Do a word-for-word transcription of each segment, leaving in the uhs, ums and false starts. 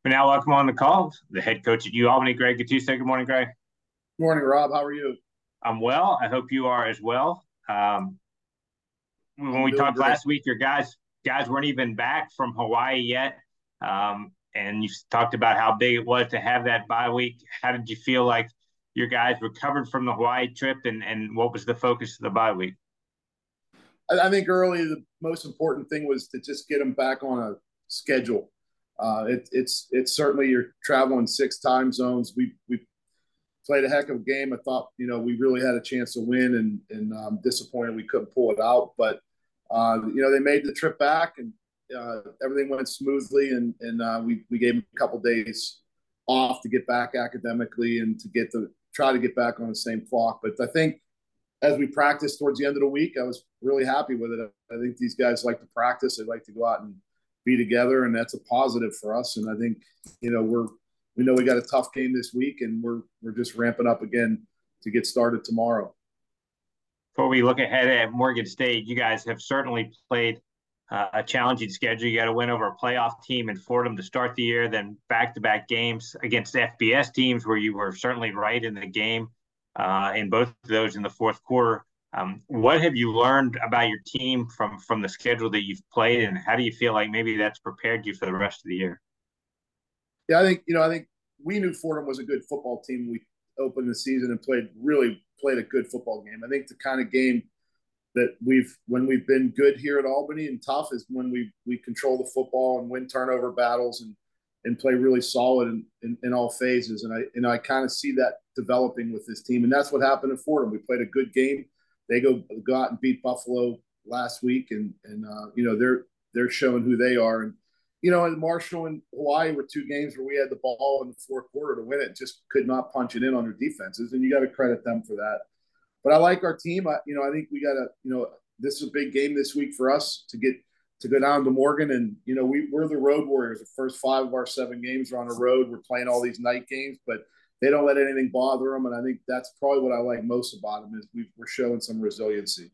We now welcome on the call the head coach at U Albany, Greg Gattuso. Good morning, Greg. Morning, Rob. How are you? I'm well. I hope you are as well. Um, when I'm we doing talked great. last week, your guys guys weren't even back from Hawaii yet, um, and you talked about how big it was to have that bye week. How did you feel like your guys recovered from the Hawaii trip, and and what was the focus of the bye week? I, I think early the most important thing was to just get them back on a schedule. Uh, it, it's it's certainly you're traveling six time zones. We we played a heck of a game. I thought you know we really had a chance to win, and and I'm disappointed we couldn't pull it out. But uh, you know they made the trip back, and uh, everything went smoothly, and and uh, we we gave them a couple days off to get back academically and to get the try to get back on the same clock. But I think as we practiced towards the end of the week, I was really happy with it. I think these guys like to practice. They like to go out and be together, and that's a positive for us. And I think, you know, we're we know we got a tough game this week, and we're we're just ramping up again to get started tomorrow. Before we look ahead at Morgan State, you guys have certainly played uh, a challenging schedule. You got to win over a playoff team in Fordham to start the year, then back-to-back games against F B S teams where you were certainly right in the game uh, in both of those in the fourth quarter. Um, what have you learned about your team from from the schedule that you've played, and how do you feel like maybe that's prepared you for the rest of the year? Yeah, I think you know I think we knew Fordham was a good football team. We opened the season and played really played a good football game. I think the kind of game that we've when we've been good here at Albany and tough is when we we control the football and win turnover battles and and play really solid in, in, in all phases. And I and I kind of see that developing with this team. And that's what happened in Fordham. We played a good game. They go go out and beat Buffalo last week, and and uh, you know they're they're showing who they are. And you know, and Marshall and Hawaii were two games where we had the ball in the fourth quarter to win it, just could not punch it in on their defenses, and you got to credit them for that. But I like our team. I, you know, I think we got to, you know, this is a big game this week for us to get to go down to Morgan, and you know, we we're the road warriors. The first five of our seven games are on the road. We're playing all these night games, but they don't let anything bother them, and I think that's probably what I like most about them is we, we're showing some resiliency.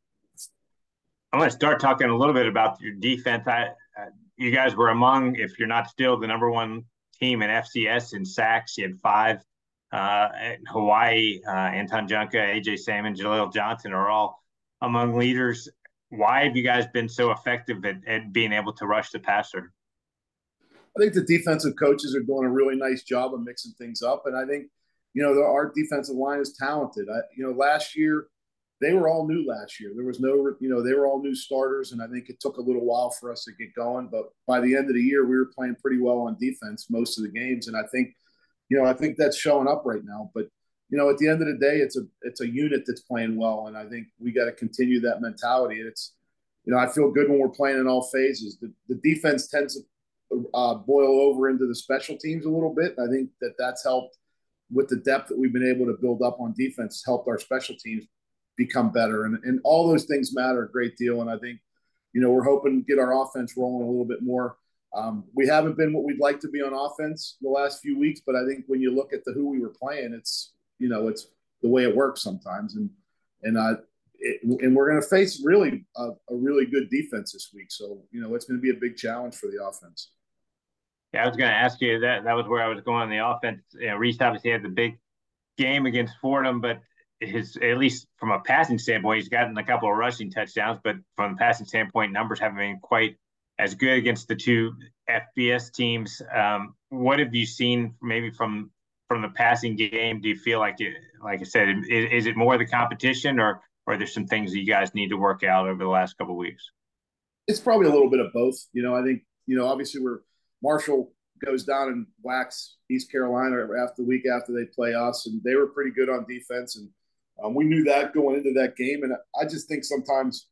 I'm going to start talking a little bit about your defense. I, uh, you guys were among, if you're not still, the number one team in F C S in sacks. You had five. Uh, Hawaii, uh, Anton Junka, A J Salmon, Jaleel Johnson are all among leaders. Why have you guys been so effective at, at being able to rush the passer? I think the defensive coaches are doing a really nice job of mixing things up, and I think you know the, our defensive line is talented. I, you know, last year they were all new. Last year there was no, you know, they were all new starters, and I think it took a little while for us to get going. But by the end of the year, we were playing pretty well on defense most of the games, and I think you know I think that's showing up right now. But you know, at the end of the day, it's a it's a unit that's playing well, and I think we got to continue that mentality. It's you know I feel good when we're playing in all phases. The, the defense tends to uh, boil over into the special teams a little bit. I think that that's helped with the depth that we've been able to build up on defense, helped our special teams become better. And, and all those things matter a great deal. And I think, you know, we're hoping to get our offense rolling a little bit more. Um, we haven't been what we'd like to be on offense the last few weeks, but I think when you look at the who we were playing, it's, you know, it's the way it works sometimes. And, and, uh, it, and we're going to face really a, a really good defense this week. So, you know, it's going to be a big challenge for the offense. Yeah, I was going to ask you that. That was where I was going on the offense. You know, Reese obviously had the big game against Fordham, but his at least from a passing standpoint, he's gotten a couple of rushing touchdowns. But from a passing standpoint, numbers haven't been quite as good against the two F B S teams. Um, what have you seen maybe from from the passing game? Do you feel like it, like I said, is, is it more the competition, or or there's some things that you guys need to work out over the last couple of weeks? It's probably a little bit of both. You know, I think, you know, obviously we're Marshall goes down and whacks East Carolina after the week after they play us, and they were pretty good on defense, and um, we knew that going into that game. And I just think sometimes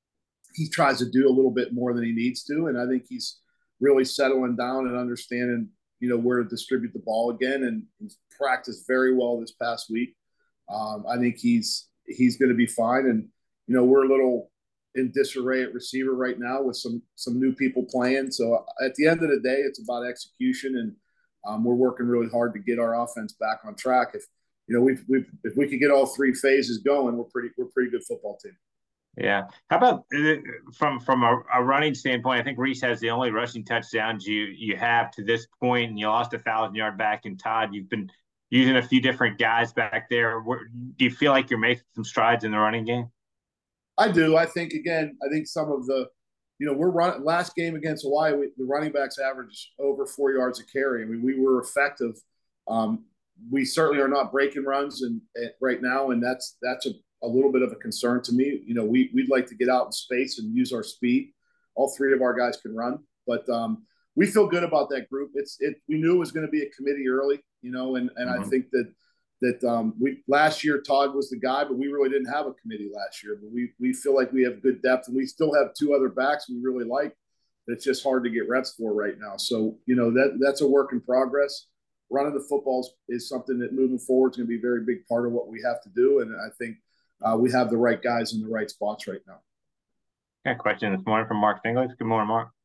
he tries to do a little bit more than he needs to, and I think he's really settling down and understanding, you know, where to distribute the ball again. And he's practiced very well this past week. Um, I think he's he's going to be fine, and you know, we're a little in disarray at receiver right now with some some new people playing. So at the end of the day, it's about execution, and um, we're working really hard to get our offense back on track. If you know, we we if we could get all three phases going, we're pretty we're a pretty good football team. Yeah. How about uh, from from a, a running standpoint? I think Reese has the only rushing touchdowns you you have to this point, and you lost a thousand yard back in Todd. You've been using a few different guys back there. Where, do you feel like you're making some strides in the running game? I do. I think again. I think some of the, you know, we're run last game against Hawaii. We, the running backs averaged over four yards a carry. I mean, we were effective. Um, we certainly are not breaking runs and, and right now, and that's that's a, a little bit of a concern to me. You know, we we'd like to get out in space and use our speed. All three of our guys can run, but um, we feel good about that group. It's it. We knew it was going to be a committee early, you know, and and I Mm-hmm. think that that um, we last year Todd was the guy, but we really didn't have a committee last year. But we we feel like we have good depth, and we still have two other backs we really like. It's just hard to get reps for right now. So you know that that's a work in progress. Running the footballs is something that moving forward is going to be a very big part of what we have to do, and I think uh, we have the right guys in the right spots right now. Got a question this morning from Mark Stengler. Good morning, Mark.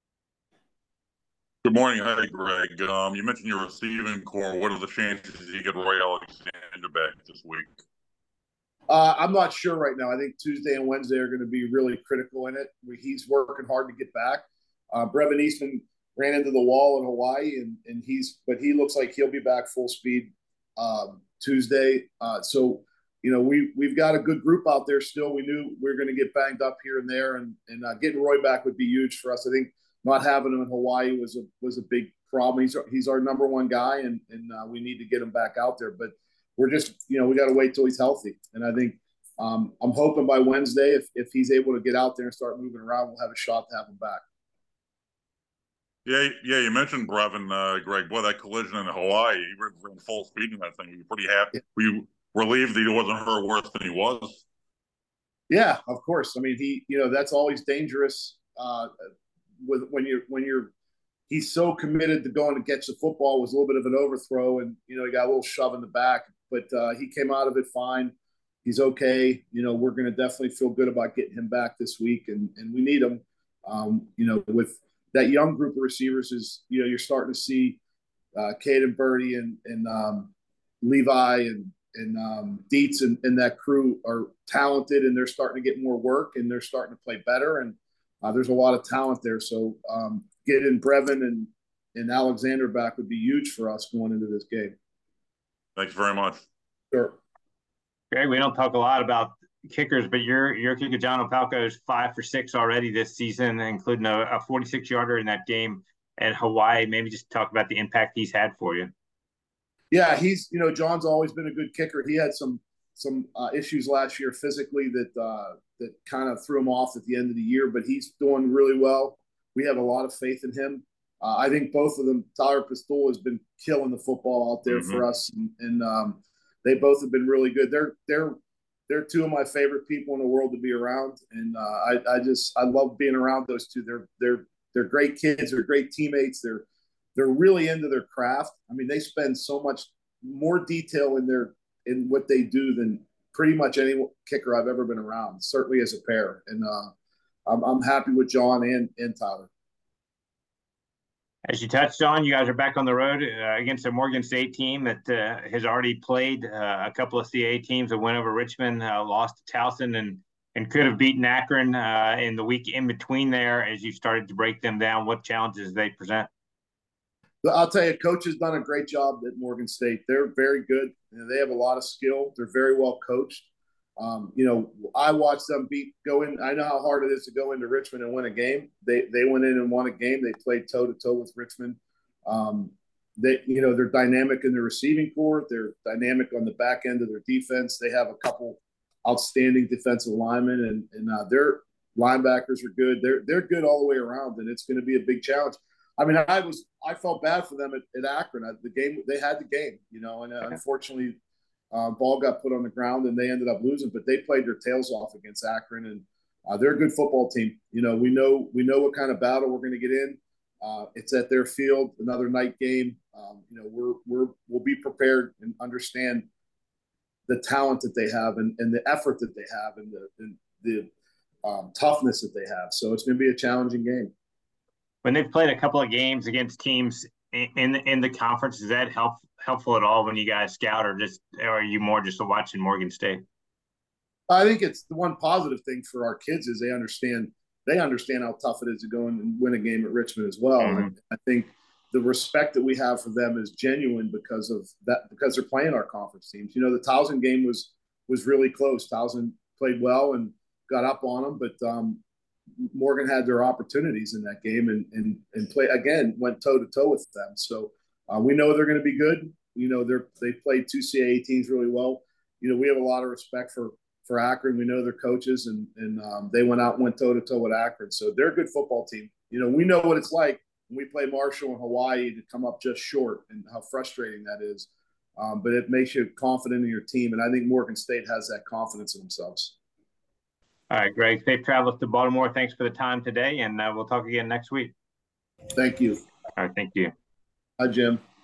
Good morning. Hi, Greg. Um, you mentioned your receiving core. What are the chances you get Roy Alexander back this week? Uh, I'm not sure right now. I think Tuesday and Wednesday are going to be really critical in it. He's working hard to get back. Uh, Brevin Eastman ran into the wall in Hawaii, and and he's but he looks like he'll be back full speed um, Tuesday. Uh, so you know we we've got a good group out there still. We knew we were going to get banged up here and there, and and uh, getting Roy back would be huge for us. I think not having him in Hawaii was a was a big problem. He's he's our number one guy, and and uh, we need to get him back out there, but we're just, you know, we got to wait till he's healthy. And I think um, I'm hoping by Wednesday, if, if he's able to get out there and start moving around, we'll have a shot to have him back. Yeah, yeah. You mentioned Brevin, uh, Greg. Boy, that collision in Hawaii, he ran full speed in that thing. Were you pretty happy? Yeah. Were you relieved that he wasn't hurt worse than he was? Yeah, of course. I mean, he, you know, that's always dangerous uh, with when you're when you're he's so committed to going to catch the football. It was a little bit of an overthrow, and you know, he got a little shove in the back, but uh, he came out of it fine. He's okay. You know, we're going to definitely feel good about getting him back this week, and and we need him. Um, you know, with that young group of receivers, is you know, you're starting to see uh, Caden Birdie and and um, Levi and and um, Dietz and, and that crew are talented, and they're starting to get more work, and they're starting to play better, and uh, there's a lot of talent there. So um, getting Brevin and and Alexander back would be huge for us going into this game. Thanks very much. Sure. Greg, we don't talk a lot about kickers, but your your kicker John Opalka is five for six already this season, including a, a forty-six yarder in that game at Hawaii. Maybe just talk about the impact he's had for you. Yeah, he's you know John's always been a good kicker. He had some some uh, issues last year physically that uh, that kind of threw him off at the end of the year, but he's doing really well. We have a lot of faith in him. Uh, I think both of them, Tyler Pistol has been killing the football out there mm-hmm. for us, and, and um, they both have been really good. They're they're they're two of my favorite people in the world to be around, and uh, I I just I love being around those two. They're they're they're great kids. They're great teammates. They're they're really into their craft. I mean, they spend so much more detail in their in what they do than pretty much any kicker I've ever been around. Certainly as a pair, and uh, I'm I'm happy with John and and Tyler. As you touched on, you guys are back on the road uh, against a Morgan State team that uh, has already played uh, a couple of C A A teams. A win over Richmond, uh, lost to Towson, and and could have beaten Akron uh, in the week in between there. As you started to break them down, what challenges they present? I'll tell you, coach has done a great job at Morgan State. They're very good. You know, they have a lot of skill. They're very well coached. Um, you know, I watched them beat go in. I know how hard it is to go into Richmond and win a game. They they went in and won a game. They played toe to toe with Richmond. Um, they you know they're dynamic in their receiving corps. They're dynamic on the back end of their defense. They have a couple outstanding defensive linemen, and and uh, their linebackers are good. They're they're good all the way around, and it's going to be a big challenge. I mean, I was I felt bad for them at, at Akron. The game they had the game, you know, and uh, unfortunately. Uh, ball got put on the ground and they ended up losing, but they played their tails off against Akron, and uh, they're a good football team. You know, we know we know what kind of battle we're going to get in. Uh, it's at their field, another night game. Um, you know, we're we're we'll be prepared and understand the talent that they have and, and the effort that they have and the and the um, toughness that they have. So it's going to be a challenging game. When they've played a couple of games against teams in the, in the conference, is that help, helpful at all when you guys scout, or just or are you more just watching Morgan State? I think it's the one positive thing for our kids is they understand they understand how tough it is to go and win a game at Richmond as well. Mm-hmm. And I think the respect that we have for them is genuine because of that, because they're playing our conference teams. You know, the Towson game was was really close. Towson played well and got up on them, but um, Morgan had their opportunities in that game and and and play again, went toe to toe with them. So uh, we know they're going to be good. You know, they're they played two C A A teams really well. You know, we have a lot of respect for for Akron. We know their coaches, and and um, they went out and went toe to toe with Akron. So they're a good football team. You know, we know what it's like when we play Marshall and Hawaii to come up just short, and how frustrating that is. Um, but it makes you confident in your team, and I think Morgan State has that confidence in themselves. All right, Greg. Safe travels to Baltimore. Thanks for the time today, and uh, we'll talk again next week. Thank you. All right, thank you. Hi, Jim.